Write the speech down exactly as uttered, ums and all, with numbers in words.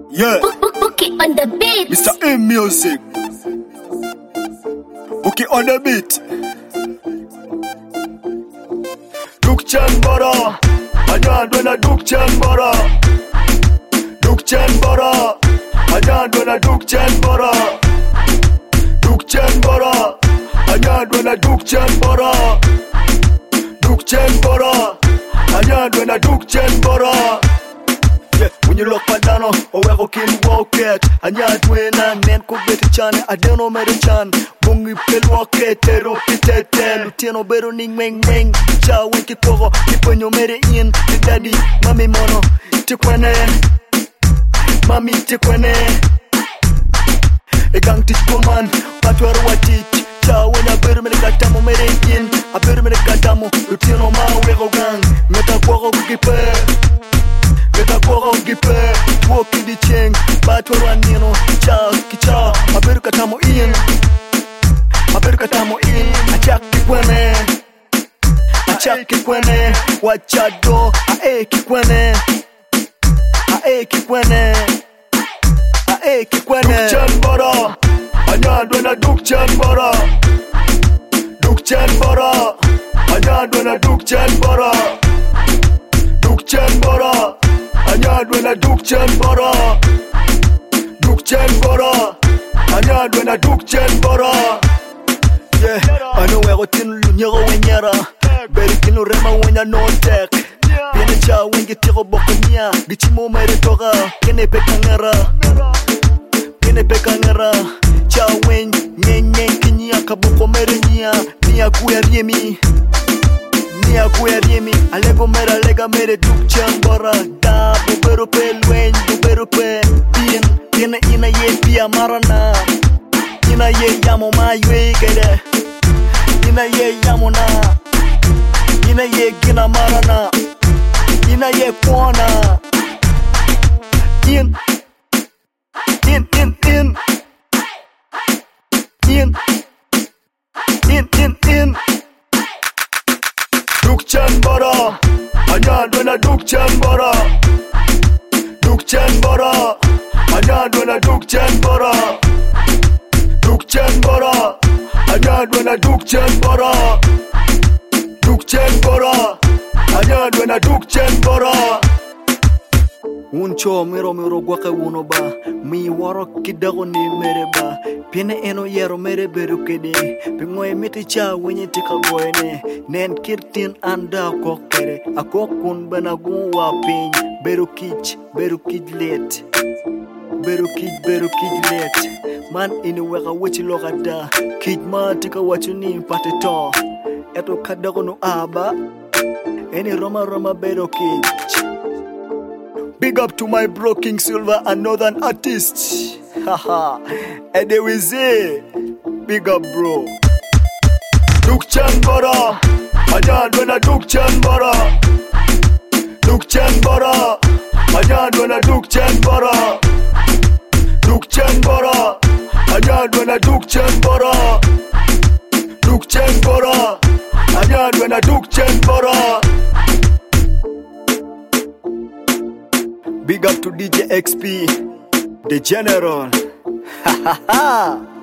Yeah, Bookie on the beat. Mister M Music. Bookie on the beat. Dukchan bara, Ajan dona Dukchan bara. Dukchan bara, Ajan dona Dukchan bara. Dukchan bara, Ajan dona Dukchan bara. Dukchan bara, Ajan dona Dukchan bara. Yeah, when you look my dano, or where can walk it, and ya twin and men could be the chan, I don't know Medichan, Bungi pill walk it, Tero Pitet, Lutino Beroning Meng Meng, Chow Wiki Pogo, Iponyo Medin, the daddy, Mami Mono, Tiquene, Mami Tiquene, a gang teach woman, Patwar Watich, Chow when a Bermedicatamo Medin, a Bermedicatamo, Lutino Ma Wego Gang, Meta Pogo Gipe. Beta koro gipe, woki di cheng, bato ranino, cha kicha, aberu katamo in, aberu katamo in, achak kikwene, achak kikwene, wachado, ae kikwene, ae kikwene, ae kikwene. Dukchan bara, anyadwe na Dukchan bara, Dukchan bara, anyadwe na Dukchan bara, Dukchan bara. Anyadwe na Dukchan bara, Dukchan bara, anyadwe na Dukchan bara. Yeah, ano wego tinu lunyego wenyera, beri kinu rema wenya no tek. Piene cha wengi tiro boko nia, bichimo mere toga, kene peka ngera, kene peka ngera. Cha wen, nyen nyen kinya, kabuko mere nia, nia kuya riemi. Nia kuya riemi, alego mera lega mere Dukchan bara. Da bubero pe lwen, bubero pe bien, ina ina ye pia marana, ina ye yamo maywe gede, ina ye yamo na, ina ye gina marana, ina ye kwana, in, in in in, in, in in in. Dukchan bara, anyadwe na Dukchan bara, Dukchan bara, anyadwe na Dukchan bara, Dukchan bara, anyadwe na Dukchan bara, Dukchan bara, anyadwe na Dukchan bara. Uncho miro miro gwaka uno ba, mi waro kidago ni mere ba, piene eno yero mere beru kede, pingoe miti cha wenye tika goene, nen kirtin anda kokere, akokun benagun wa pin, beru kich, beru kij let, beru kij, beru kij let, man ini weka wichi loka da, kij ma tika wachuni pate to, eto kadago no aba, eni roma roma beru kij. Big up to my bro King Silver and Northern artists. Haha. And they will say, big up bro. Dukchan bara, anyadwe na Dukchan bara, Dukchan bara, anyadwe na Dukchan bara, Dukchan bara, anyadwe na Dukchan bara, Dukchan bara, anyadwe na Dukchan bara. Big up to D J X P, the general. Ha ha ha.